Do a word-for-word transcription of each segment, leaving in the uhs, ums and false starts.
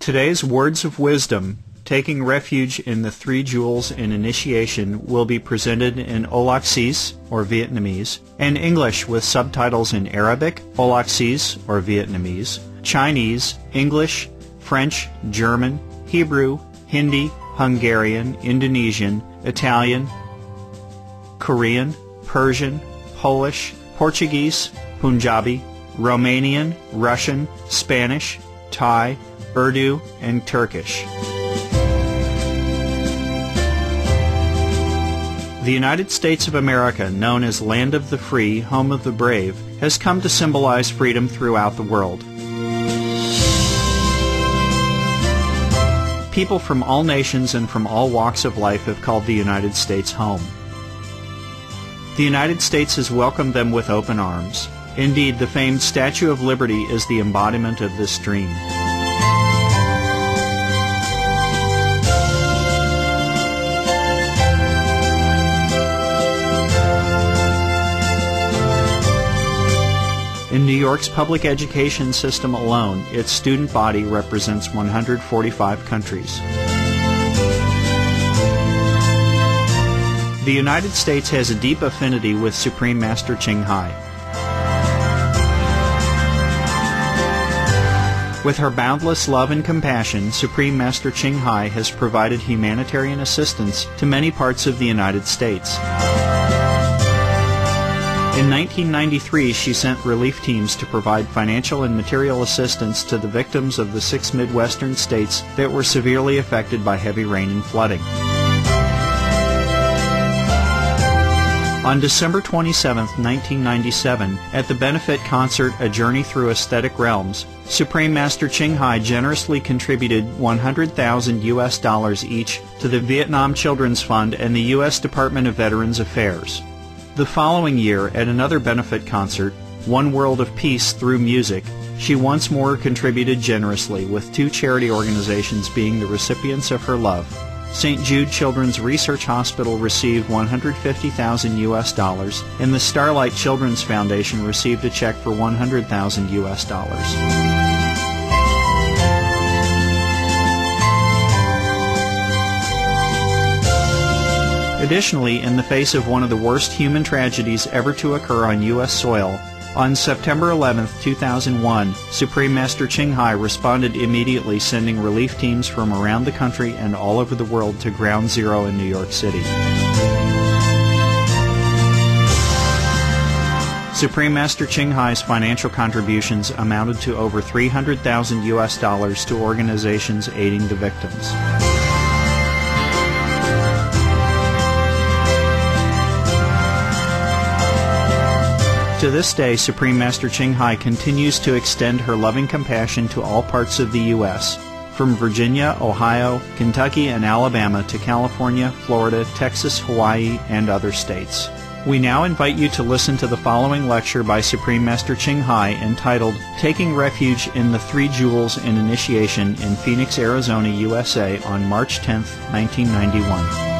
Today's words of wisdom, taking refuge in the three jewels in initiation, will be presented in Olaxese, or Vietnamese, and English with subtitles in Arabic, Olaxese, or Vietnamese, Chinese, English, French, German, Hebrew, Hindi, Hungarian, Indonesian, Italian, Korean, Persian, Polish, Portuguese, Punjabi, Romanian, Russian, Spanish, Thai, Urdu, and Turkish. The United States of America, known as Land of the Free, Home of the Brave, has come to symbolize freedom throughout the world. People from all nations and from all walks of life have called the United States home. The United States has welcomed them with open arms. Indeed, the famed Statue of Liberty is the embodiment of this dream. In New York's public education system alone, its student body represents one hundred forty-five countries. The United States has a deep affinity with Supreme Master Ching Hai. With her boundless love and compassion, Supreme Master Ching Hai has provided humanitarian assistance to many parts of the United States. In nineteen ninety-three, she sent relief teams to provide financial and material assistance to the victims of the six Midwestern states that were severely affected by heavy rain and flooding. On December twenty-seventh, nineteen ninety-seven, at the benefit concert A Journey Through Aesthetic Realms, Supreme Master Ching Hai generously contributed one hundred thousand U S dollars each to the Vietnam Children's Fund and the U S Department of Veterans Affairs. The following year, at another benefit concert, One World of Peace Through Music, she once more contributed generously, with two charity organizations being the recipients of her love. Saint Jude Children's Research Hospital received one hundred fifty thousand U S dollars, and the Starlight Children's Foundation received a check for one hundred thousand U S dollars. Additionally, in the face of one of the worst human tragedies ever to occur on U S soil, on September eleventh, two thousand one, Supreme Master Ching Hai responded immediately, sending relief teams from around the country and all over the world to Ground Zero in New York City. Supreme Master Ching Hai's financial contributions amounted to over three hundred thousand U S dollars to organizations aiding the victims. To this day, Supreme Master Ching Hai continues to extend her loving compassion to all parts of the U S, from Virginia, Ohio, Kentucky, and Alabama to California, Florida, Texas, Hawaii, and other states. We now invite you to listen to the following lecture by Supreme Master Ching Hai entitled Taking Refuge in the Three Jewels in Initiation in Phoenix, Arizona, U S A on March tenth, nineteen ninety-one.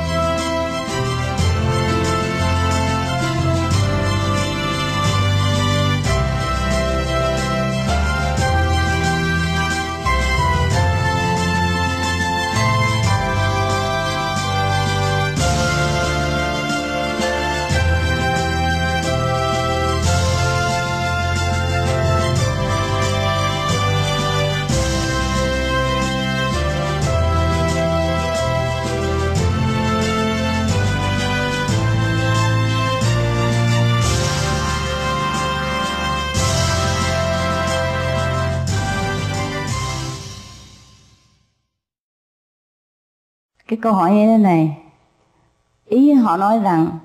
Cái câu hỏi như thế này, ý họ nói rằng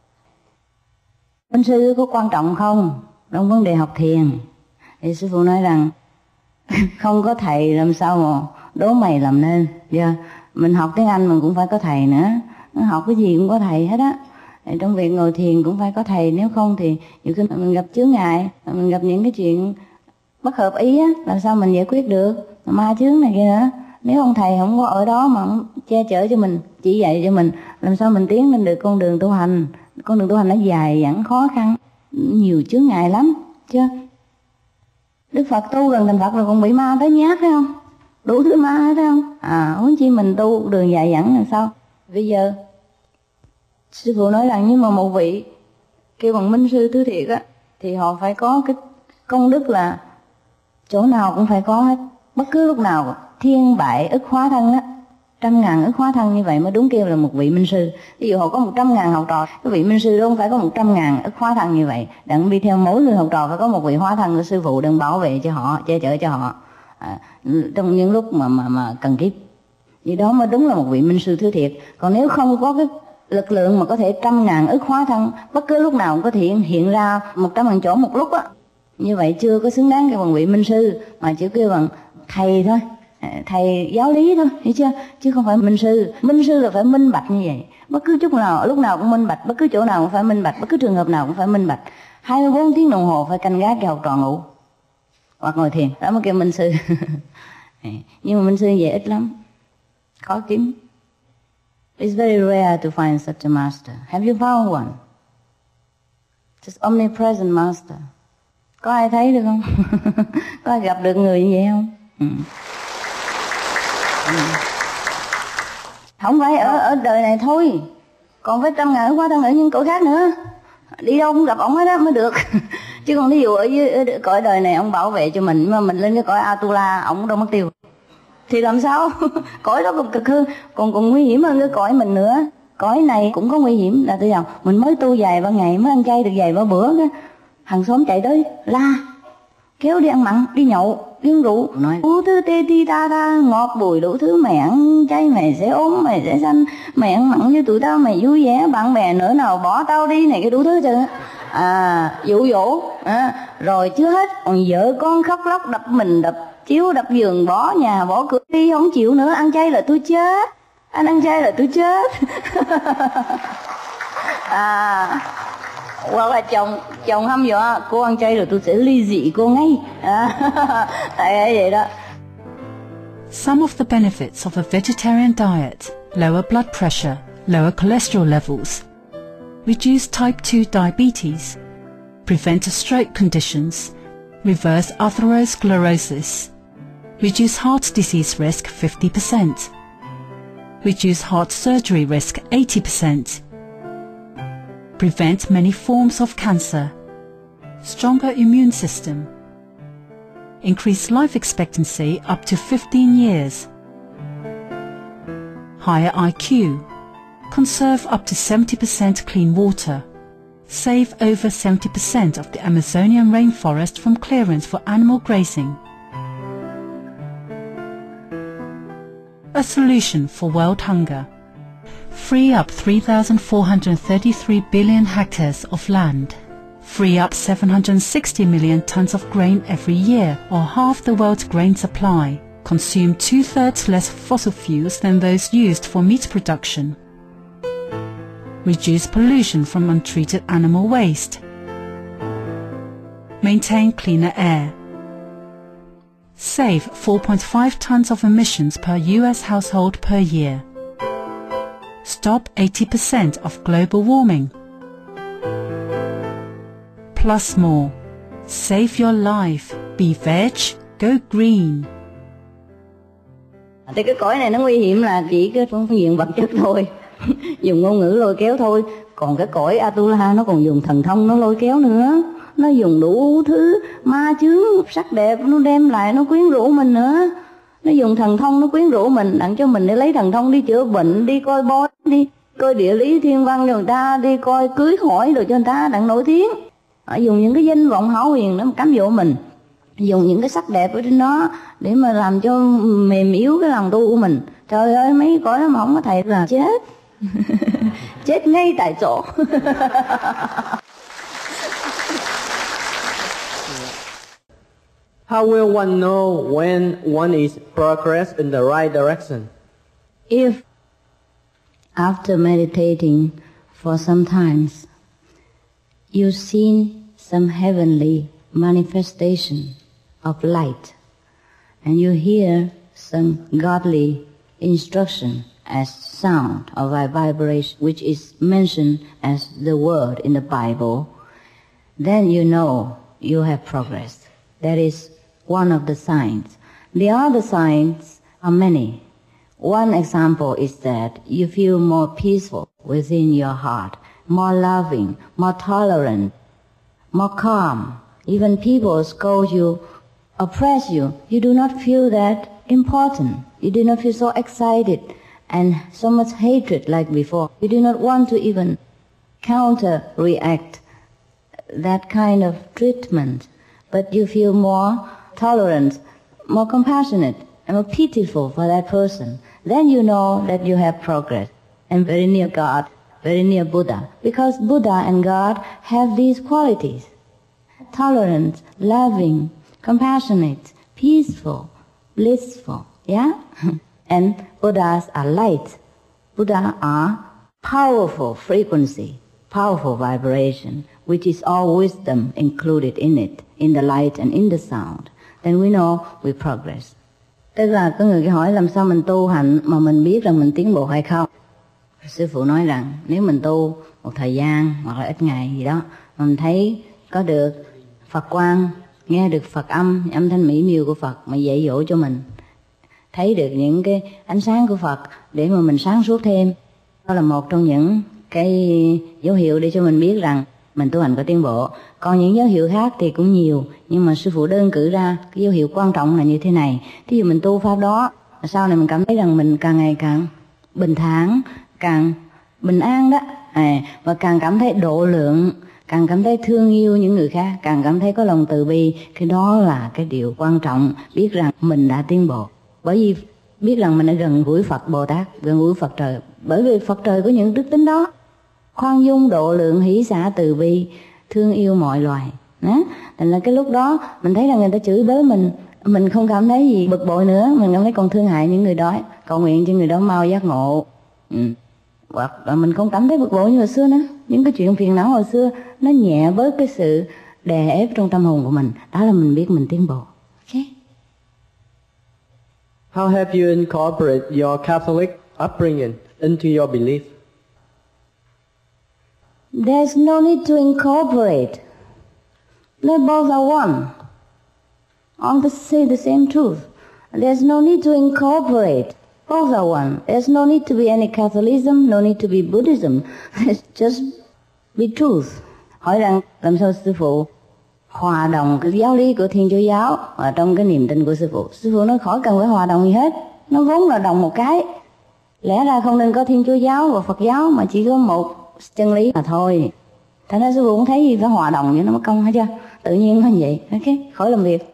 ân sư có quan trọng không trong vấn đề học thiền? Thì sư phụ nói rằng không có thầy làm sao mà đố mày làm nên. Yeah. Mình học tiếng Anh mình cũng phải có thầy nữa, học cái gì cũng có thầy hết á. Trong việc ngồi thiền cũng phải có thầy, nếu không thì nhiều khi mình gặp chướng ngại, mình gặp những cái chuyện bất hợp ý á, làm sao mình giải quyết được, ma chướng này kia nữa. Nếu ông thầy không có ở đó mà che chở cho mình, chỉ dạy cho mình, làm sao mình tiến lên được con đường tu hành. Con đường tu hành nó dài dẳng khó khăn, nhiều chướng ngại lắm chứ. Đức Phật tu gần thành Phật rồi còn bị ma tới nhát phải không? đủ thứ ma hết không? À, huống chi mình tu đường dài dẫn làm sao? Bây giờ sư phụ nói rằng nhưng mà một vị kêu bằng minh sư thứ thiệt á, thì họ phải có cái công đức là chỗ nào cũng phải có hết, bất cứ lúc nào thiên bại ức hóa thân á, trăm ngàn ức hóa thân như vậy mới đúng kêu là một vị minh sư. Ví dụ họ có một trăm ngàn học trò, cái vị minh sư đó không phải có một trăm ngàn ức hóa thân như vậy, đặng đi theo mỗi người học trò phải có một vị hóa thân của sư phụ đang bảo vệ cho họ, che chở cho họ à, trong những lúc mà mà mà cần kiếp. Vì đó mới đúng là một vị minh sư thứ thiệt. Còn nếu không có cái lực lượng mà có thể trăm ngàn ức hóa thân bất cứ lúc nào cũng có thể hiện, hiện ra một trăm ngàn chỗ một lúc á, như vậy chưa có xứng đáng kêu bằng vị minh sư, mà chỉ kêu bằng thầy thôi, thầy giáo lý thôi, hiểu chưa? Chứ không phải minh sư. Minh sư là phải minh bạch như vậy, bất cứ chút nào lúc nào cũng minh bạch, bất cứ chỗ nào cũng phải minh bạch, bất cứ trường hợp nào cũng phải minh bạch, hai mươi bốn tiếng đồng hồ phải canh gác cho học trò ngủ hoặc ngồi thiền, đó mới kêu minh sư. Nhưng mà minh sư vậy ít lắm, khó kiếm. It's very rare to find such a master. Have you found one? Just omnipresent master. Có ai thấy được không? Có ai gặp được người như vậy không? Ừ. Ừ. Không phải ở ở đời này thôi, còn phải trăm ngàn hóa thân ở những cõi khác nữa. Đi đâu cũng gặp ông hết á mới được. Chứ còn ví dụ ở dưới ở cõi đời này ông bảo vệ cho mình, mà mình lên cái cõi Atula ông đâu mất tiêu thì làm sao? Cõi đó còn cực hơn, còn còn nguy hiểm hơn cái cõi mình nữa. Cõi này cũng có nguy hiểm là từ nào mình mới tu vài ba ngày, mới ăn chay được vài ba bữa, cái hàng xóm chạy tới la kéo đi ăn mặn, đi nhậu, đi uống rượu, nói đủ thứ tê ti ta ta ngọt bùi đủ thứ, mẹ ăn chay mày sẽ ốm, mày sẽ xanh, mẹ ăn mặn với tụi tao mày vui vẻ, bạn bè nữa nào bỏ tao đi này cái đủ thứ chứ. À, dụ dỗ à, rồi chưa hết còn vợ con khóc lóc đập mình, đập chiếu, đập giường, bỏ nhà bỏ cửa đi, không chịu nữa, ăn chay là tôi chết, anh ăn chay là tôi chết. À, hoặc là chồng chồng hăm dọa cô ăn chay rồi tôi sẽ ly dị cô ngay. À, tại vậy đó. Some of the benefits of a vegetarian diet: lower blood pressure, lower cholesterol levels, reduce type two diabetes, prevent stroke conditions, reverse atherosclerosis, reduce heart disease risk fifty percent, reduce heart surgery risk eighty percent, prevent many forms of cancer, stronger immune system, increase life expectancy up to fifteen years, higher I Q, conserve up to seventy percent clean water, save over seventy percent of the Amazonian rainforest from clearance for animal grazing. A solution for world hunger: free up three thousand four hundred thirty-three billion hectares of land, free up seven hundred sixty million tons of grain every year, or half the world's grain supply, consume two-thirds less fossil fuels than those used for meat production, reduce pollution from untreated animal waste, maintain cleaner air, save four point five tons of emissions per U S household per year, stop eighty percent of global warming, plus more. Save your life, be veg, go green. Thì cái cõi này nó nguy hiểm là chỉ cái phương diện vật chất thôi, dùng ngôn ngữ lôi kéo thôi. Còn cái cõi Atula nó còn dùng thần thông nó lôi kéo nữa, nó dùng đủ thứ ma chướng sắc đẹp nó đem lại, nó quyến rũ mình nữa. Nó dùng thần thông nó quyến rũ mình, đặng cho mình để lấy thần thông đi chữa bệnh, đi coi bói, đi coi địa lý thiên văn cho người ta, đi coi cưới hỏi rồi cho người ta đặng nổi tiếng. Họ dùng những cái danh vọng hão huyền đó mà cám dỗ mình, dùng những cái sắc đẹp ở trên đó để mà làm cho mềm yếu cái lòng tu của mình. Trời ơi, mấy cõi đó mà không có thầy là chết. Chết ngay tại chỗ. How will one know when one is progress in the right direction? If after meditating for some times you've seen some heavenly manifestation of light and you hear some godly instruction as sound or vibration, which is mentioned as the word in the Bible, then you know you have progressed. That is one of the signs. The other signs are many. One example is that you feel more peaceful within your heart, more loving, more tolerant, more calm. Even people scold you, oppress you, you do not feel that important. You do not feel so excited and so much hatred like before. You do not want to even counter-react that kind of treatment, but you feel more tolerant, more compassionate, and more pitiful for that person. Then you know that you have progress and very near God, very near Buddha, because Buddha and God have these qualities: tolerant, loving, compassionate, peaceful, blissful, yeah? And Buddhas are light. Buddha are powerful frequency, powerful vibration, which is all wisdom included in it, in the light and in the sound. Then we know we progress. Tức là có người hỏi làm sao mình tu hành mà mình biết rằng mình tiến bộ hay không? Sư phụ nói rằng nếu mình tu một thời gian hoặc là ít ngày gì đó, mình thấy có được Phật quang, nghe được Phật âm, âm thanh mỹ miều của Phật mà dạy dỗ cho mình, thấy được những cái ánh sáng của Phật để mà mình sáng suốt thêm. Đó là một trong những cái dấu hiệu để cho mình biết rằng mình tu hành có tiến bộ. Còn những dấu hiệu khác thì cũng nhiều, nhưng mà sư phụ đơn cử ra cái dấu hiệu quan trọng là như thế này. Thí dụ mình tu pháp đó, sau này mình cảm thấy rằng mình càng ngày càng bình thản, càng bình an đó, à, và càng cảm thấy độ lượng, càng cảm thấy thương yêu những người khác, càng cảm thấy có lòng từ bi. Cái đó là cái điều quan trọng, biết rằng mình đã tiến bộ. Bởi vì biết rằng mình đã gần gũi Phật Bồ Tát, gần gũi Phật trời. Bởi vì Phật trời có những đức tính đó: khoan dung, độ lượng, hỷ xả, từ bi, thương yêu mọi loài. Đó. Thành là cái lúc đó mình thấy là người ta chửi bới mình, mình không cảm thấy gì bực bội nữa, mình cảm thấy còn thương hại những người đó, cầu nguyện cho người đó mau giác ngộ. Ừ. Hoặc là mình không cảm thấy bực bội như hồi xưa nữa. Những cái chuyện phiền não hồi xưa nó nhẹ bớt cái sự đè ép trong tâm hồn của mình. Đó là mình biết mình tiến bộ. Okay. How have you incorporated your Catholic upbringing into your belief? There's no need to incorporate. They both are one. All the say the same truth. There's no need to incorporate. Both are one. There's no need to be any Catholicism, no need to be Buddhism. It's just be truth. Hỏi rằng làm sao sư phụ hòa đồng cái giáo lý của Thiên Chúa giáo ở trong cái niềm tin của sư phụ? Sư phụ nói khỏi cần phải hòa đồng gì hết. Nó vốn là đồng một cái. Lẽ ra không nên có Thiên Chúa giáo và Phật giáo mà chỉ có một chân lý mà thôi. Thành ra sư phụ cũng thấy gì phải hòa đồng vậy nó mất công hả chưa? Tự nhiên nó như vậy. Ok, khỏi làm việc.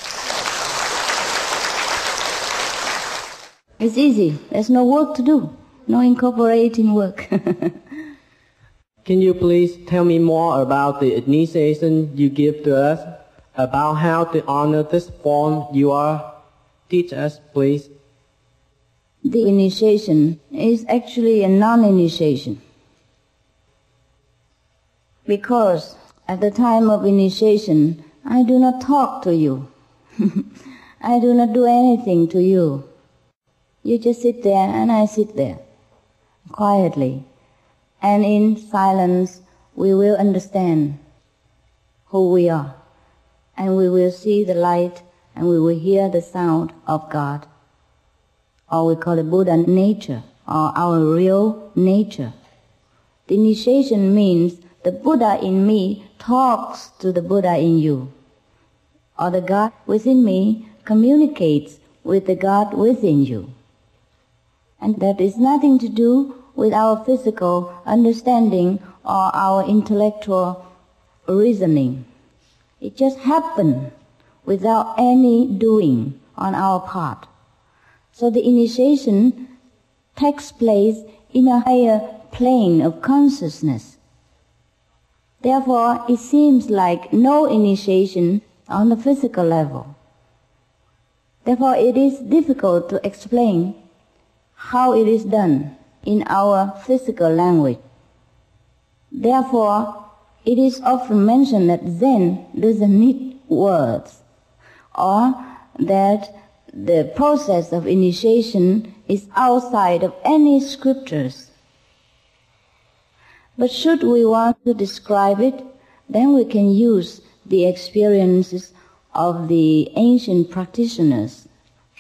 It's easy. There's no work to do. No incorporating work. Can you please tell me more about the initiation you give to us, about how to honor this form you are? Teach us, please. The initiation is actually a non-initiation. Because at the time of initiation, I do not talk to you. I do not do anything to you. You just sit there and I sit there, quietly. And in silence, we will understand who we are. And we will see the light and we will hear the sound of God. Or we call it Buddha nature, or our real nature. The initiation means the Buddha in me talks to the Buddha in you. Or the God within me communicates with the God within you. And that is nothing to do with our physical understanding or our intellectual reasoning. It just happened without any doing on our part. So the initiation takes place in a higher plane of consciousness. Therefore, it seems like no initiation on the physical level. Therefore, it is difficult to explain how it is done in our physical language. Therefore, it is often mentioned that Zen doesn't need words, or that the process of initiation is outside of any scriptures. But should we want to describe it, then we can use the experiences of the ancient practitioners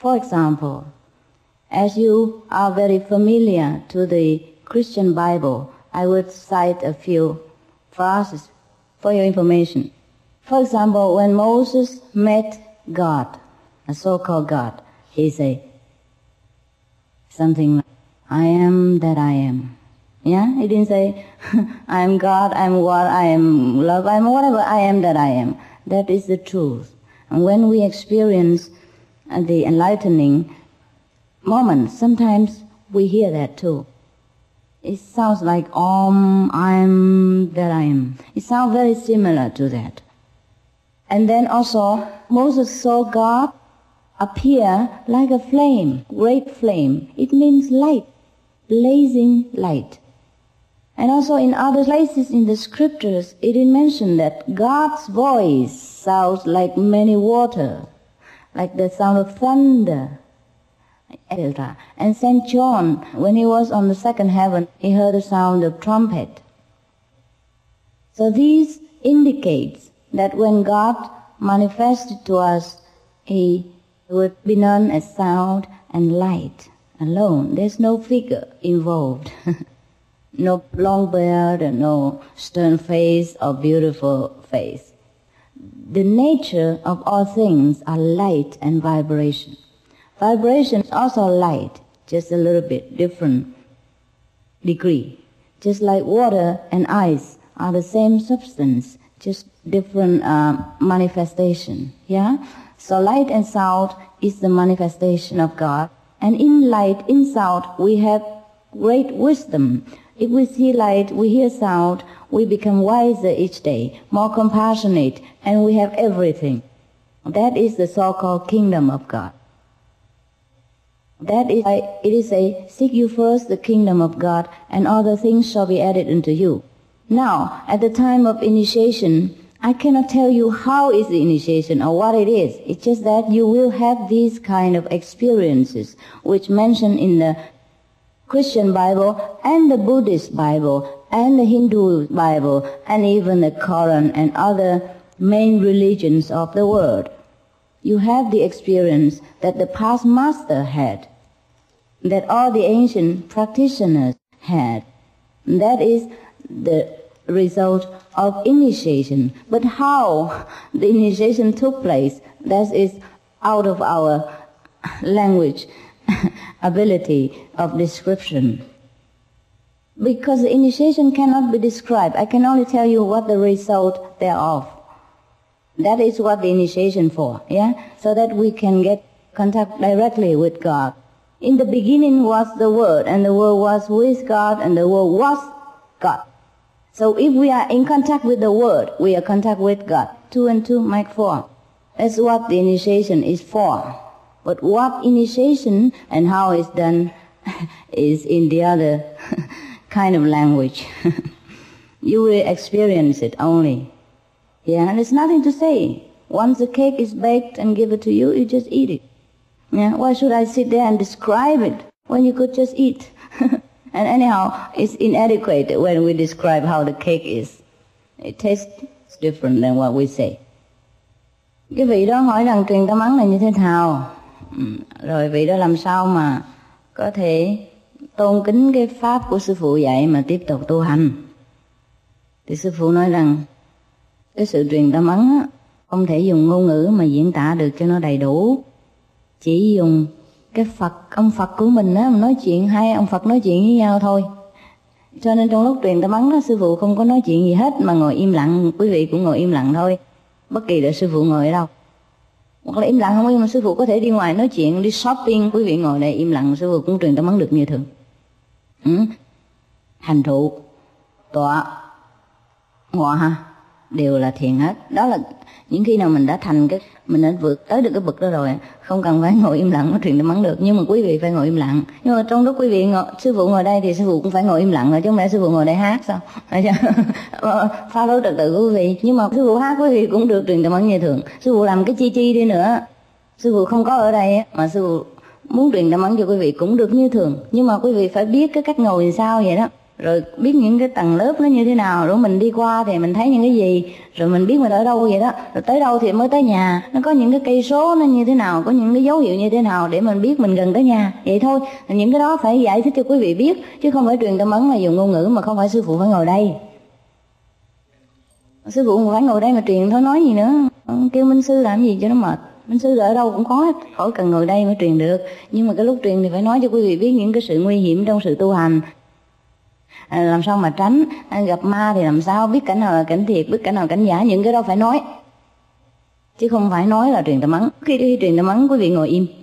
For example, as you are very familiar to the Christian Bible, I would cite a few verses for your information. For example, when Moses met God, a so-called God, he said something like, I am that I am. Yeah, he didn't say, I am God, I am what, I am love, I am whatever, I am that I am. That is the truth. And when we experience the enlightening moment, sometimes we hear that too. It sounds like, Om, I am that I am. It sounds very similar to that. And then also, Moses saw God appear like a flame, great flame. It means light, blazing light. And also in other places in the scriptures, it is mentioned that God's voice sounds like many water, like the sound of thunder, et cetera. And Saint John, when he was on the second heaven, he heard the sound of trumpet. So this indicates that when God manifested to us, he would be known as sound and light alone. There's no figure involved. No long beard, no stern face or beautiful face. The nature of all things are light and vibration. Vibration is also light, just a little bit different degree. Just like water and ice are the same substance, just different uh, manifestation. Yeah? So light and sound is the manifestation of God. And in light, in sound, we have great wisdom. If we see light, we hear sound, we become wiser each day, more compassionate, and we have everything. That is the so-called kingdom of God. That is why it is a, seek you first the kingdom of God, and other things shall be added unto you. Now, at the time of initiation, I cannot tell you how is the initiation or what it is. It's just that you will have these kind of experiences, which mentioned in the Christian Bible and the Buddhist Bible and the Hindu Bible and even the Quran and other main religions of the world. You have the experience that the past master had, that all the ancient practitioners had. That is the result of initiation. But how the initiation took place, that is out of our language ability of description. Because the initiation cannot be described. I can only tell you what the result thereof. That is what the initiation for, yeah? So that we can get contact directly with God. In the beginning was the Word, and the Word was with God, and the Word was God. So if we are in contact with the Word, we are in contact with God. Two and two make four. That's what the initiation is for. But what initiation and how it's done is in the other kind of language. You will experience it only. Yeah, there's nothing to say. Once the cake is baked and given to you, you just eat it. Yeah, why should I sit there and describe it when you could just eat? And anyhow, it's inadequate when we describe how the cake is. It tastes different than what we say. Cái vị đó hỏi rằng truyền tâm ấn là như thế nào? Rồi vị đó làm sao mà có thể tôn kính cái pháp của sư phụ dạy mà tiếp tục tu hành? Thì sư phụ nói rằng cái sự truyền tâm ấn á, không thể dùng ngôn ngữ mà diễn tả được cho nó đầy đủ. Chỉ dùng cái Phật, ông Phật của mình á, nói chuyện hay ông Phật nói chuyện với nhau thôi. Cho nên trong lúc truyền tâm ấn đó, sư phụ không có nói chuyện gì hết mà ngồi im lặng, quý vị cũng ngồi im lặng thôi. Bất kỳ là sư phụ ngồi ở đâu. Hoặc là im lặng không, nhưng mà sư phụ có thể đi ngoài nói chuyện, đi shopping, quý vị ngồi đây im lặng, sư phụ cũng truyền tâm ấn được như thường. Ừ? Hành thụ, tọa, ngọa ha, đều là thiền hết. Đó là những khi nào mình đã thành cái, mình đã vượt tới được cái bậc đó rồi, không cần phải ngồi im lặng nói chuyện tâm ấn được. Nhưng mà quý vị phải ngồi im lặng. Nhưng mà trong lúc quý vị ngồi, sư phụ ngồi đây thì sư phụ cũng phải ngồi im lặng rồi, chứ không lẽ sư phụ ngồi đây hát sao? Phá vỡ trật tự của quý vị. Nhưng mà sư phụ hát quý vị cũng được truyền tâm ấn như thường. Sư phụ làm cái chi chi đi nữa, sư phụ không có ở đây mà sư phụ muốn truyền tâm ấn cho quý vị cũng được như thường. Nhưng mà quý vị phải biết cái cách ngồi làm sao vậy đó. rồi biết những cái tầng lớp nó như thế nào, rồi mình đi qua thì mình thấy những cái gì, rồi mình biết mình ở đâu vậy đó, rồi tới đâu thì mới tới nhà, nó có những cái cây số nó như thế nào, có những cái dấu hiệu như thế nào để mình biết mình gần tới nhà, vậy thôi. Những cái đó phải giải thích cho quý vị biết, chứ không phải truyền tâm ấn là dùng ngôn ngữ mà không phải sư phụ phải ngồi đây. Sư phụ không phải ngồi đây mà truyền thôi, nói gì nữa, kêu minh sư làm gì cho nó mệt. Minh sư ở đâu cũng có hết, khỏi cần ngồi đây mới truyền được. Nhưng mà cái lúc truyền thì phải nói cho quý vị biết những cái sự nguy hiểm trong sự tu hành, à, làm sao mà tránh, à, gặp ma thì làm sao, biết cảnh nào là cảnh thiệt, biết cảnh nào là cảnh giả, những cái đó phải nói, chứ không phải nói là truyền tâm ấn. Khi đi truyền tâm ấn quý vị ngồi im,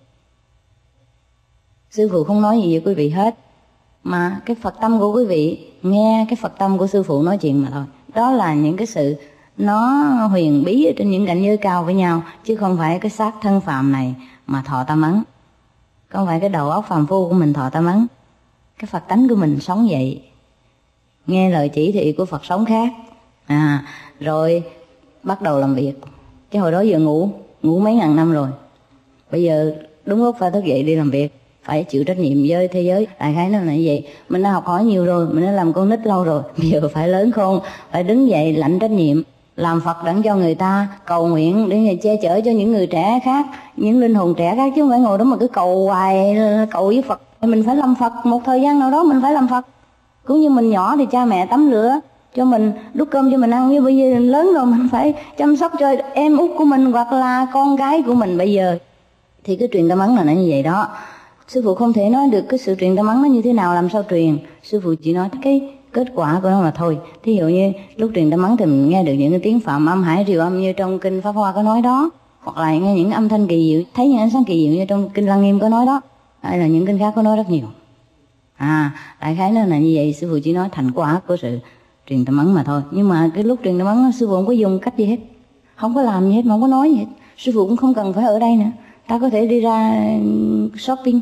sư phụ không nói gì với quý vị hết, mà cái Phật tâm của quý vị nghe cái Phật tâm của sư phụ nói chuyện mà thôi. Đó là những cái sự nó huyền bí ở trên những cảnh giới cao với nhau, chứ không phải cái xác thân phàm này mà thọ tâm ấn, không phải cái đầu óc phàm phu của mình thọ tâm ấn. Cái Phật tánh của mình sống vậy, nghe lời chỉ thị của Phật sống khác, à, rồi bắt đầu làm việc. Chứ hồi đó giờ ngủ ngủ mấy ngàn năm rồi, bây giờ đúng lúc phải thức dậy đi làm việc, phải chịu trách nhiệm với thế giới. Đại khái nó là như vậy. Mình đã học hỏi nhiều rồi, mình đã làm con nít lâu rồi, bây giờ phải lớn khôn, phải đứng dậy lãnh trách nhiệm, làm Phật đặng cho người ta, cầu nguyện để che chở cho những người trẻ khác, những linh hồn trẻ khác, chứ không phải ngồi đó mà cứ cầu hoài, cầu với Phật. Mình phải làm Phật, một thời gian nào đó mình phải làm Phật. Cũng như mình nhỏ thì cha mẹ tắm rửa cho mình, đút cơm cho mình ăn, như bây giờ lớn rồi mình phải chăm sóc cho em út của mình hoặc là con gái của mình bây giờ. Thì cái truyền tâm ấn là nó như vậy đó. Sư phụ không thể nói được cái sự truyền tâm ấn nó như thế nào, làm sao truyền. Sư phụ chỉ nói cái kết quả của nó mà thôi. Thí dụ như lúc truyền tâm ấn thì mình nghe được những cái tiếng phạm âm, hải triều âm như trong kinh Pháp Hoa có nói đó, hoặc là nghe những âm thanh kỳ diệu, thấy những ánh sáng kỳ diệu như trong kinh Lăng Nghiêm có nói đó, hay là những kinh khác có nói rất nhiều. À, đại khái nó là như vậy. Sư phụ chỉ nói thành quả của sự truyền tâm ấn mà thôi. Nhưng mà cái lúc truyền tâm ấn sư phụ không có dùng cách gì hết, không có làm gì hết, mà không có nói gì hết. Sư phụ cũng không cần phải ở đây nữa, ta có thể đi ra shopping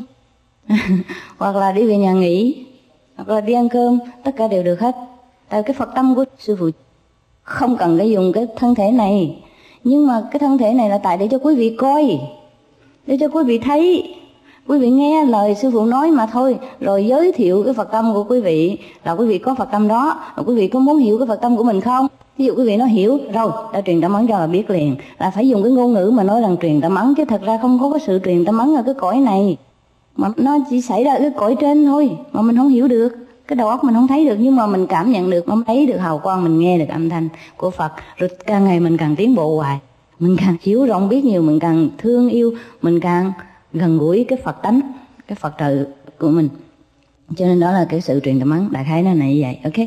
hoặc là đi về nhà nghỉ, hoặc là đi ăn cơm, tất cả đều được hết. Tại cái Phật tâm của sư phụ không cần cái dùng cái thân thể này. Nhưng mà cái thân thể này là tại để cho quý vị coi, để cho quý vị thấy, quý vị nghe lời sư phụ nói mà thôi. Rồi giới thiệu cái Phật tâm của quý vị, là quý vị có Phật tâm đó, rồi quý vị có muốn hiểu cái Phật tâm của mình không? Ví dụ quý vị nói hiểu rồi, đã truyền tâm ấn cho là biết liền. Là phải dùng cái ngôn ngữ mà nói rằng truyền tâm ấn, chứ thật ra không có cái sự truyền tâm ấn ở cái cõi này, mà nó chỉ xảy ra ở cái cõi trên thôi, mà mình không hiểu được. Cái đầu óc mình không thấy được, nhưng mà mình cảm nhận được, mình thấy được hào quang, mình nghe được âm thanh của Phật. Rồi càng ngày mình càng tiến bộ hoài, mình càng hiểu rộng biết nhiều, mình càng thương yêu, mình càng gần gũi cái Phật tánh, cái Phật trời của mình. Cho nên đó là cái sự truyền tâm ấn, đại khái nó là như vậy. Ok.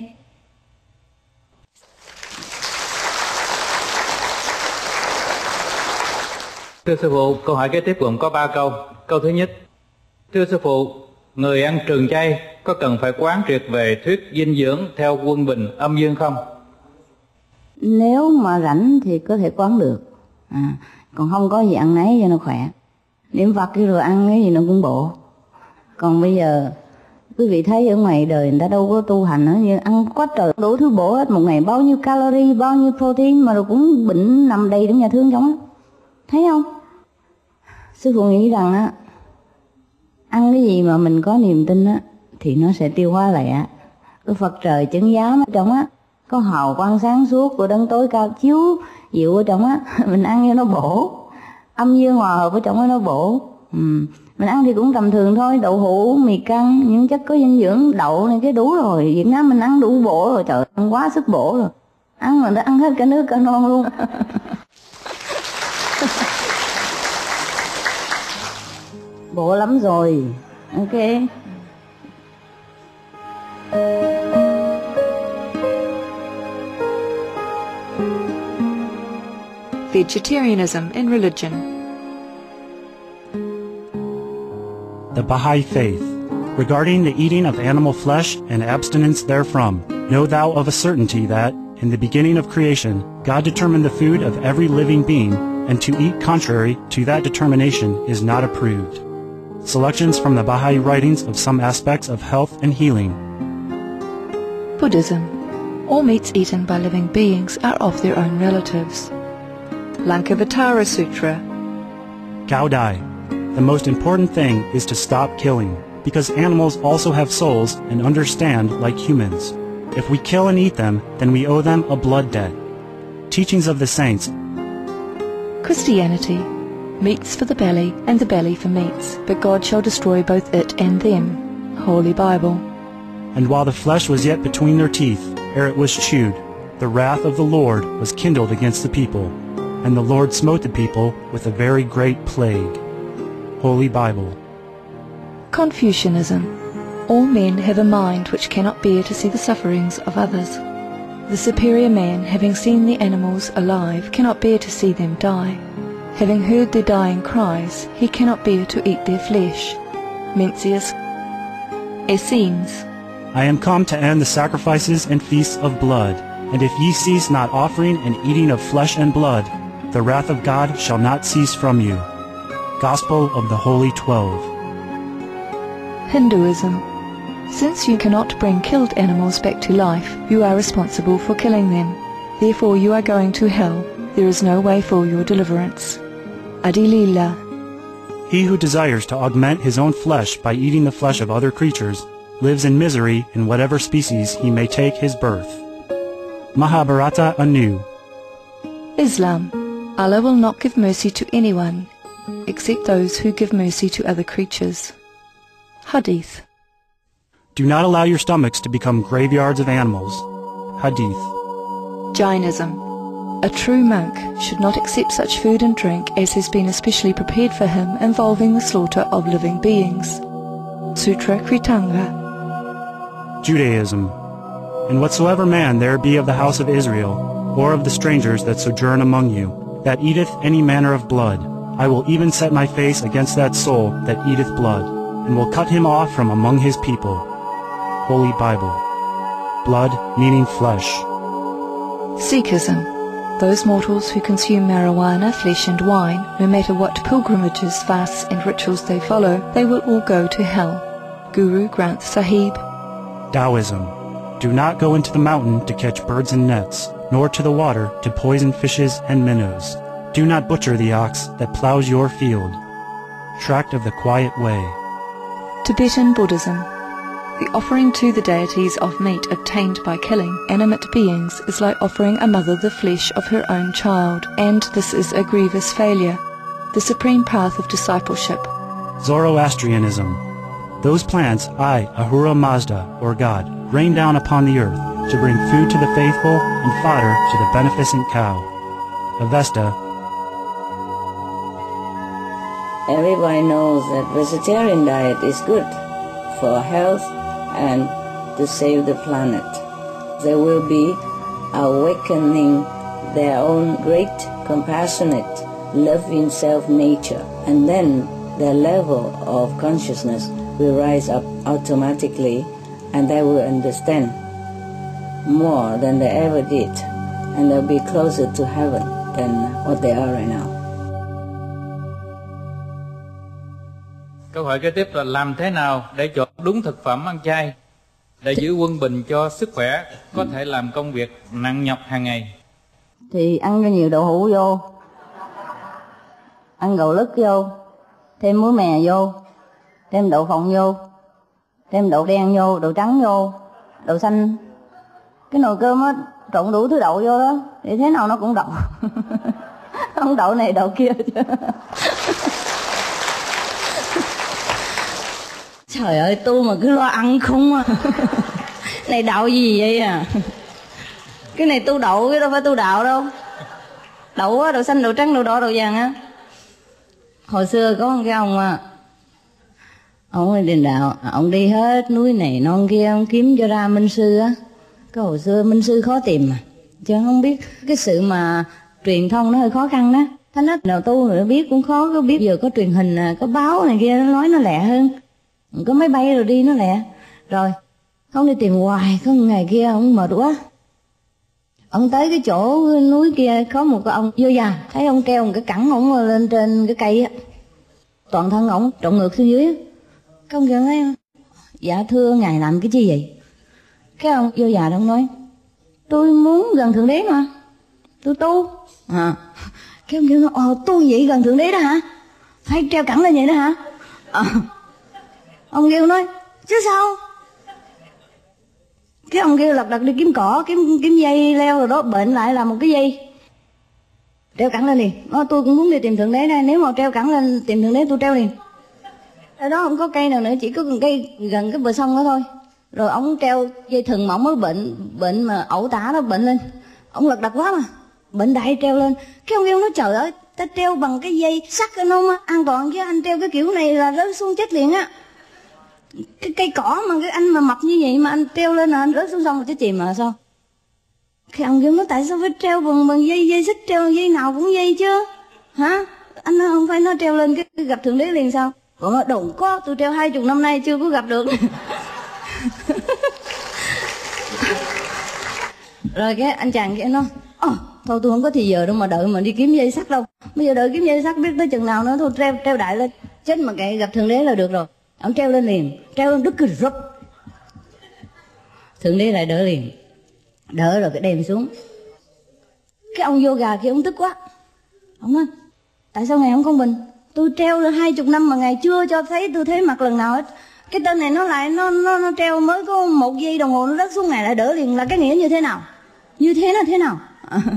Thưa sư phụ, câu hỏi kế tiếp gồm có ba câu. Câu thứ nhất: thưa sư phụ, người ăn trường chay có cần phải quán triệt về thuyết dinh dưỡng theo quân bình âm dương không? Nếu mà rảnh thì có thể quán được, à, còn không có gì ăn nấy cho nó khỏe. Niệm Phật cái rồi ăn cái gì nó cũng bổ. Còn bây giờ quý vị thấy ở ngoài đời người ta đâu có tu hành nữa, như ăn quá trời đủ thứ bổ hết, một ngày bao nhiêu calorie, bao nhiêu protein mà rồi cũng bệnh nằm đầy trong nhà thương trong đó. Thấy không? Sư phụ nghĩ rằng á, ăn cái gì mà mình có niềm tin á thì nó sẽ tiêu hóa lẹ. Cái Phật trời chứng giám ở trong á, có hào quang sáng suốt của đấng tối cao chiếu dịu ở trong á, mình ăn cho nó bổ. Âm dương hòa hợp ở trong đó nó bổ. Ừ. Mình ăn thì cũng tầm thường thôi, đậu hũ, mì căng, những chất có dinh dưỡng, đậu này cái đủ rồi. Việt Nam mình ăn đủ bổ rồi, trời, ăn quá sức bổ rồi. Ăn mà đã ăn hết cả nước cả non luôn. Bổ lắm rồi. Ok. Vegetarianism in religion. The Baha'i Faith. Regarding the eating of animal flesh and abstinence therefrom, know thou of a certainty that, in the beginning of creation, God determined the food of every living being, and to eat contrary to that determination is not approved. Selections from the Baha'i writings of some aspects of health and healing. Buddhism. All meats eaten by living beings are of their own relatives. Lankavatara Sutra. Cao Dai. The most important thing is to stop killing. because animals also have souls and understand like humans. If we kill and eat them, then we owe them a blood debt. Teachings of the Saints. Christianity. Meats for the belly, and the belly for meats, but God shall destroy both it and them. Holy Bible. And while the flesh was yet between their teeth, ere it was chewed, the wrath of the Lord was kindled against the people, and the Lord smote the people with a very great plague. Holy Bible. Confucianism. All men have a mind which cannot bear to see the sufferings of others. The superior man, having seen the animals alive, cannot bear to see them die. Having heard their dying cries, he cannot bear to eat their flesh. Mencius. Essenes. I am come to end the sacrifices and feasts of blood, and if ye cease not offering and eating of flesh and blood, the wrath of God shall not cease from you. Gospel of the Holy Twelve. Hinduism. Since you cannot bring killed animals back to life, you are responsible for killing them. Therefore you are going to hell. There is no way for your deliverance. Adilila. He who desires to augment his own flesh by eating the flesh of other creatures lives in misery in whatever species he may take his birth. Mahabharata anew. Islam. Allah will not give mercy to anyone except those who give mercy to other creatures. Hadith. Do not allow your stomachs to become graveyards of animals. Hadith. Jainism. A true monk should not accept such food and drink as has been especially prepared for him involving the slaughter of living beings. Sutra Kritanga. Judaism. And whatsoever man there be of the house of Israel, or of the strangers that sojourn among you, that eateth any manner of blood, I will even set my face against that soul that eateth blood, and will cut him off from among his people. Holy Bible. Blood meaning flesh. Sikhism. Those mortals who consume marijuana, flesh and wine, no matter what pilgrimages, fasts and rituals they follow, they will all go to hell. Guru Granth Sahib. Taoism. Do not go into the mountain to catch birds and nets, nor to the water to poison fishes and minnows. Do not butcher the ox that plows your field. Tract of the Quiet Way. Tibetan Buddhism. The offering to the deities of meat obtained by killing animate beings is like offering a mother the flesh of her own child, and this is a grievous failure. The supreme path of discipleship. Zoroastrianism. Those plants I, Ahura Mazda, or God, rain down upon the earth to bring food to the faithful and fodder to the beneficent cow. Avesta. Everybody knows that vegetarian diet is good for health and to save the planet. They will be awakening their own great, compassionate, loving self-nature, and then their level of consciousness will rise up automatically, and they will understand more than they ever did, and they'll be closer to heaven than what they are right now. Câu hỏi kế tiếp là làm thế nào để chọn đúng thực phẩm ăn chay để giữ quân bình cho sức khỏe, có thể làm công việc nặng nhọc hàng ngày? Thì ăn cho nhiều đậu hũ vô, ăn gạo lứt vô, thêm muối mè vô, thêm đậu phộng vô, thêm đậu đen vô, đậu trắng vô, đậu xanh. Cái nồi cơm á trộn đủ thứ đậu vô đó, thì thế nào nó cũng đậu. Không đậu này đậu kia chứ. Trời ơi, tu mà cứ lo ăn không à. Này đạo gì vậy à? Cái này tu đậu, cái đâu phải tu đạo đâu. Đậu á, đậu xanh, đậu trắng, đậu đỏ, đậu vàng á. Hồi xưa có một cái ông à, ông đi đền đạo, ông đi hết núi này non kia, ông kiếm cho ra minh sư á. Cái hồi xưa minh sư khó tìm mà, chứ không biết cái sự mà truyền thông nó hơi khó khăn đó. Thánh ít nào tu nữa biết cũng khó, có biết giờ có truyền hình, có báo này kia, nó nói nó lẹ hơn. Có máy bay rồi đi nó lẹ. Rồi ông đi tìm hoài, có một ngày kia ông mệt quá, ông tới cái chỗ núi kia có một cái ông vô già, thấy ông treo một cái cẳng ông lên trên cái cây á, toàn thân ông trộn ngược xuống dưới. Cái ông kia nói: dạ thưa ngài làm cái chi vậy? Cái ông vô già đó ông nói: tôi muốn gần thượng đế mà, tôi tu. À. Cái ông kia nói: ồ tu vậy gần thượng đế đó hả? Phải treo cẳng lên vậy đó hả? À. Ông kêu nói chứ sao. Cái ông kêu lật đật đi kiếm cỏ, kiếm kiếm dây leo rồi đó, bệnh lại là một cái dây treo cẳng lên liền. Nó tôi cũng muốn đi tìm thượng đế đây, nếu mà treo cẳng lên tìm thượng đế tôi treo liền. Ở đó không có cây nào nữa, chỉ có cây gần cái bờ sông đó thôi. Rồi ông treo dây thừng mà ông mới bệnh bệnh mà ẩu tả đó, bệnh lên. Ông lật đật quá mà bệnh đại treo lên. Cái ông kêu nó trời ơi, ta treo bằng cái dây sắt nó mà an toàn chứ anh treo cái kiểu này là rớt xuống chết liền á. Cái cây cỏ mà cái anh mà mập như vậy mà anh treo lên là anh rớt xuống sông rồi chết chìm mà sao. Cái ông kêu nó tại sao phải treo bằng bằng dây dây xích, treo dây nào cũng dây chứ hả. Anh nói không phải nó treo lên cái, cái gặp thượng đế liền sao. Còn nó đâu có, tôi treo hai chục năm nay chưa có gặp được. Rồi cái anh chàng kia nó ồ oh, thôi tôi không có thì giờ đâu mà đợi mà đi kiếm dây sắt đâu. Bây giờ đợi kiếm dây sắt biết tới chừng nào nữa, thôi treo treo đại lên chết mà kệ, gặp thượng đế là được rồi. Ông treo lên liền, treo lên đứt cái rụp, thượng đế lại đỡ liền, đỡ rồi cái đem xuống. Cái ông vô gà kia ông tức quá, ông nói tại sao ngài không công bình, tôi treo rồi hai chục năm mà ngài chưa cho thấy tôi thấy mặt lần nào hết. Cái tên này nó lại nó nó nó treo mới có một giây đồng hồ nó rớt xuống, ngài lại đỡ liền, là cái nghĩa như thế nào, như thế là thế nào.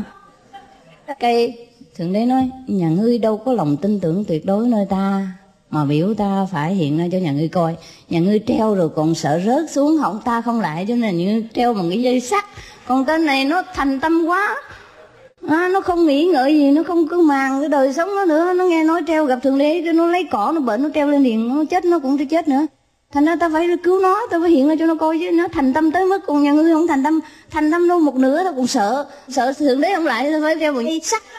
Cái thượng đế nói nhà ngươi đâu có lòng tin tưởng tuyệt đối nơi ta mà biểu ta phải hiện ra cho nhà ngươi coi. Nhà ngươi treo rồi còn sợ rớt xuống họng ta không lại, cho nên như treo bằng cái dây sắt. Còn tên này nó thành tâm quá à, nó không nghĩ ngợi gì, nó không cứ màng cái đời sống nó nữa. Nó nghe nói treo gặp thượng đế, nó lấy cỏ nó bệnh nó treo lên liền, nó chết nó cũng sẽ chết nữa. Thành ra ta phải cứu nó, ta phải hiện ra cho nó coi chứ. Nó thành tâm tới mức, còn nhà ngươi không thành tâm, thành tâm đâu một nửa ta cũng sợ, sợ thượng đế không lại, ta phải treo bằng dây sắt.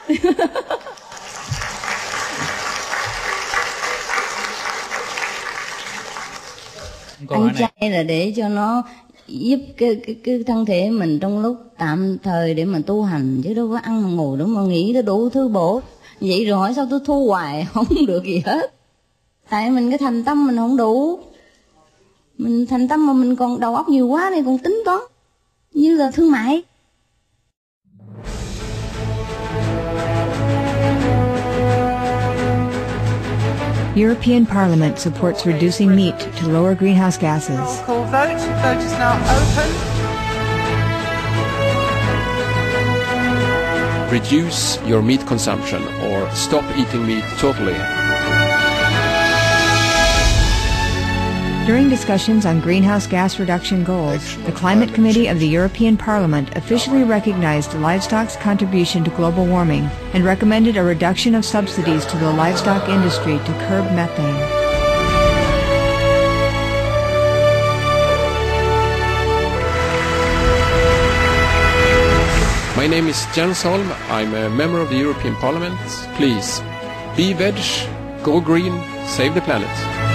Ăn chay là để cho nó giúp cái, cái, cái thân thể mình trong lúc tạm thời để mình tu hành, chứ đâu có ăn mà ngồi đó mà nghĩ nó đủ thứ bổ. Vậy rồi hỏi sao tôi thu hoài không được gì hết. Tại mình cái thành tâm mình không đủ. Mình thành tâm mà mình còn đầu óc nhiều quá này, còn tính toán như là thương mại. European Parliament supports reducing meat to lower greenhouse gases. Call vote. Vote is now open. Reduce your meat consumption or stop eating meat totally. During discussions on greenhouse gas reduction goals, the Climate Committee of the European Parliament officially recognized livestock's contribution to global warming and recommended a reduction of subsidies to the livestock industry to curb methane. My name is Jens Holm. I'm a member of the European Parliament. Please, be veg, go green, save the planet.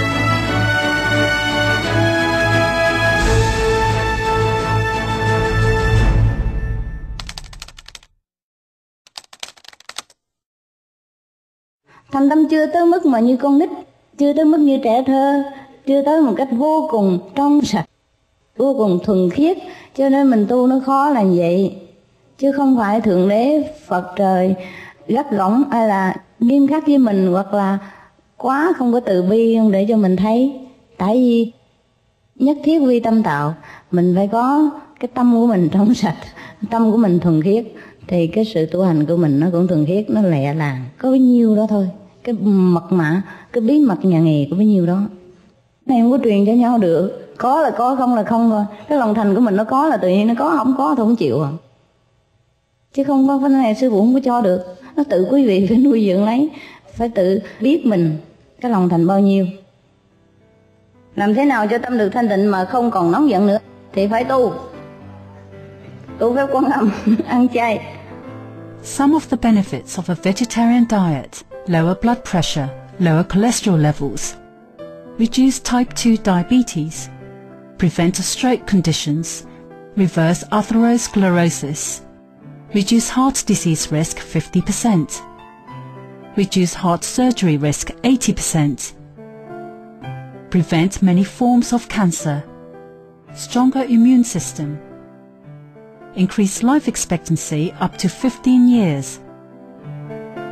Thành tâm chưa tới mức mà như con nít, chưa tới mức như trẻ thơ, chưa tới một cách vô cùng trong sạch, vô cùng thuần khiết, cho nên mình tu nó khó là vậy. Chứ không phải thượng đế Phật trời gắt gỏng hay là nghiêm khắc với mình, hoặc là quá không có từ bi không để cho mình thấy. Tại vì nhất thiết vi tâm tạo, mình phải có cái tâm của mình trong sạch, tâm của mình thuần khiết, thì cái sự tu hành của mình nó cũng thuần khiết, nó lẹ làng, có bấy nhiêu đó thôi. Cái mật mã, cái bí mật nhà nghề có bấy nhiêu đó. Này không có truyền cho nhau được, có là có, không là không thôi. Cái lòng thành của mình nó có là tự nhiên nó có, không có thôi không chịu à. Chứ không có cái này sư phụ không có cho được. Nó tự quý vị phải nuôi dưỡng lấy, phải tự biết mình cái lòng thành bao nhiêu. Làm thế nào cho tâm được thanh tịnh mà không còn nóng giận nữa thì phải tu. Tu phép Quan Âm, ăn chay. Some of the benefits of a vegetarian diet: lower blood pressure, lower cholesterol levels, reduce type two diabetes, prevent stroke conditions, reverse atherosclerosis, reduce heart disease risk fifty percent, reduce heart surgery risk eighty percent, prevent many forms of cancer, stronger immune system, increase life expectancy up to fifteen years,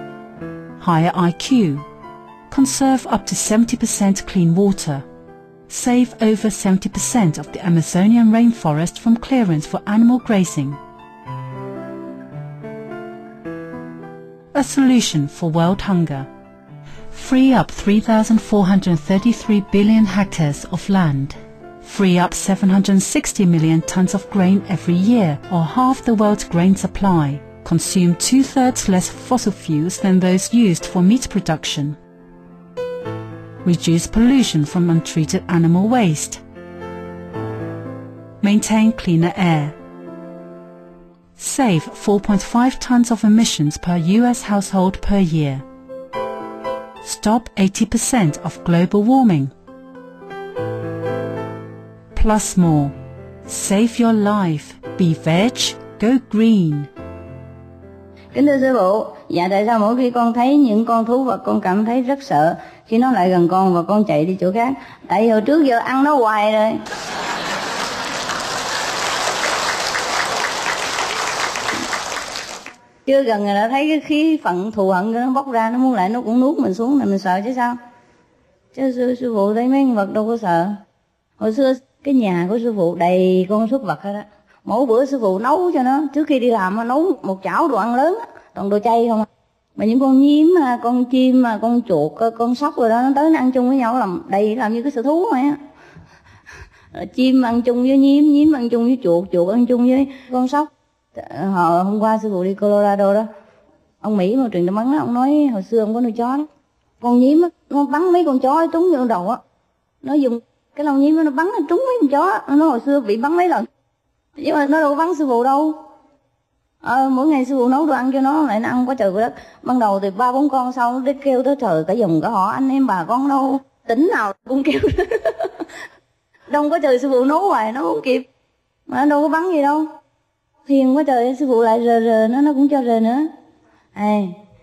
higher I Q, conserve up to seventy percent clean water, save over seventy percent of the Amazonian rainforest from clearance for animal grazing. A solution for world hunger. Free up three thousand four hundred thirty-three billion hectares of land. Free up seven hundred sixty million tons of grain every year, or half the world's grain supply. Consume two-thirds less fossil fuels than those used for meat production. Reduce pollution from untreated animal waste. Maintain cleaner air. Save four point five tons of emissions per U S household per year. Stop eighty percent of global warming. Plus more. Save your life. Be veg. Go green. Kính thưa sư phụ, dạ tại sao mỗi khi con thấy những con thú vật con cảm thấy rất sợ khi nó lại gần con và con chạy đi chỗ khác? Tại vì hồi trước giờ ăn nó hoài rồi. Chưa gần rồi đã thấy cái khí phận thù hận nó bốc ra, nó muốn lại nó cũng nuốt mình xuống là mình sợ chứ sao? Chứ sư, sư phụ thấy mấy con vật đâu có sợ. Hồi xưa cái nhà của sư phụ đầy con súc vật hết á. Mỗi bữa sư phụ nấu cho nó, trước khi đi làm nấu một chảo đồ ăn lớn, toàn đồ chay không à. Mà những con nhím, con chim, con chuột, con sóc rồi đó, nó tới nó ăn chung với nhau làm đầy, làm như cái sở thú vậy á. Chim ăn chung với nhím, nhím ăn chung với chuột, chuột ăn chung với con sóc. Hồi hôm qua sư phụ đi Colorado đó, ông Mỹ mà truyền tâm bắn đó, ông nói hồi xưa ông có nuôi chó đó. Con nhím á, nó bắn mấy con chó trúng vô đầu á. Nó dùng cái lông nhím đó, nó bắn nó trúng mấy con chó, nó hồi xưa bị bắn mấy lần. Nhưng mà nó đâu có bắn sư phụ đâu. À, mỗi ngày sư phụ nấu đồ ăn cho nó lại nó ăn quá trời quá đất. Ban đầu thì ba bốn con, sau nó kêu tới trời cả dòng cả họ anh em bà con đâu tỉnh nào cũng kêu. Đông quá trời sư phụ nấu hoài nó không kịp, mà nó đâu có bắn gì đâu. Phiền quá trời, sư phụ lại rờ rờ nó nó cũng cho rờ nữa. À,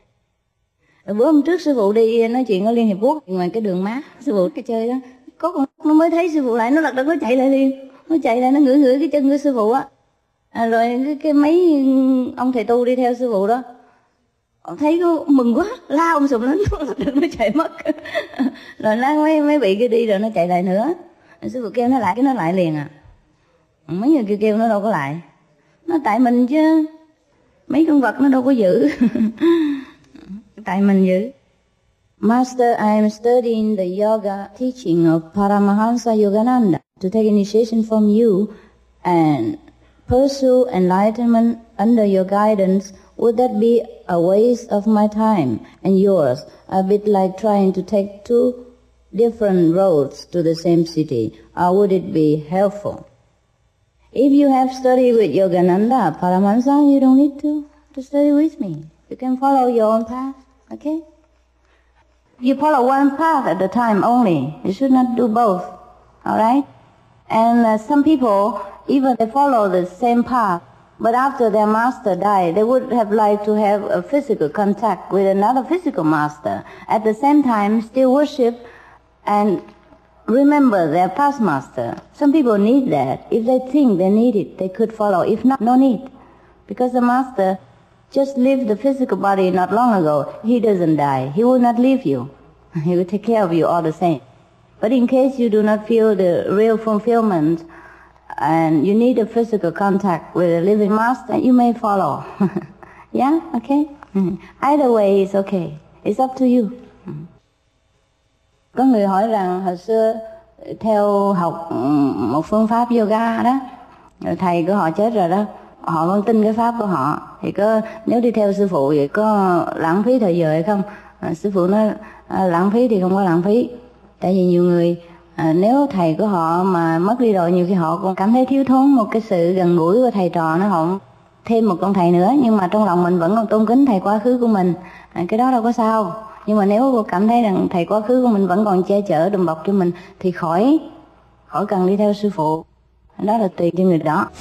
bữa hôm trước sư phụ đi nói chuyện ở Liên Hiệp Quốc ngoài cái đường mát, sư phụ cái chơi đó, có con nó mới thấy sư phụ lại, nó lật đật nó chạy lại liền. Nó chạy lại nó ngửi ngửi cái chân của sư phụ á. À, rồi cái, cái mấy ông thầy tu đi theo sư phụ đó, ông thấy có mừng quá, la ông sùm lên, nó chạy mất. Rồi nó mấy mấy bị kia đi rồi nó chạy lại nữa. Rồi sư phụ kêu nó lại, cái nó lại liền à. Mấy người kêu kêu nó đâu có lại. Nó tại mình chứ, mấy con vật nó đâu có giữ. Tại mình giữ. Master, I am studying the yoga teaching of Paramahansa Yogananda to take initiation from you and pursue enlightenment under your guidance. Would that be a waste of my time and yours, a bit like trying to take two different roads to the same city, or would it be helpful? If you have studied with Yogananda Paramahansa, you don't need to, to study with me. You can follow your own path, okay? You follow one path at a time only. You should not do both, all right? And uh, some people, even they follow the same path, but after their master died, they would have liked to have a physical contact with another physical master. At the same time, still worship and remember their past master. Some people need that. If they think they need it, they could follow. If not, no need. Because the master just left the physical body not long ago. He doesn't die. He will not leave you. He will take care of you all the same. But in case you do not feel the real fulfillment and you need a physical contact with a living master, you may follow. Yeah? Okay? Either way is okay. It's up to you. Có người hỏi rằng hồi xưa theo học một phương pháp yoga đó, rồi thầy của họ chết rồi đó, họ vẫn tin cái pháp của họ, thì có nếu đi theo sư phụ vậy có lãng phí thời giờ hay không? À, sư phụ nói à, lãng phí thì không có lãng phí, tại vì nhiều người à, nếu thầy của họ mà mất đi rồi, nhiều khi họ còn cảm thấy thiếu thốn một cái sự gần gũi của thầy trò, nó họ thêm một con thầy nữa, nhưng mà trong lòng mình vẫn còn tôn kính thầy quá khứ của mình, à, cái đó đâu có sao. Nhưng mà nếu cô cảm thấy rằng thầy quá khứ của mình vẫn còn che chở đùm bọc cho mình thì khỏi khỏi cần đi theo sư phụ. Đó là tùy cho người đó.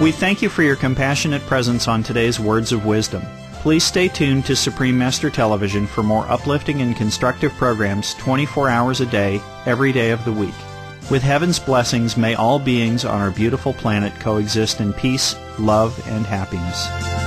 We thank you for your compassionate presence on today's Words of Wisdom. Please stay tuned to Supreme Master Television for more uplifting and constructive programs twenty-four hours a day, every day of the week. With heaven's blessings, may all beings on our beautiful planet coexist in peace, love, and happiness.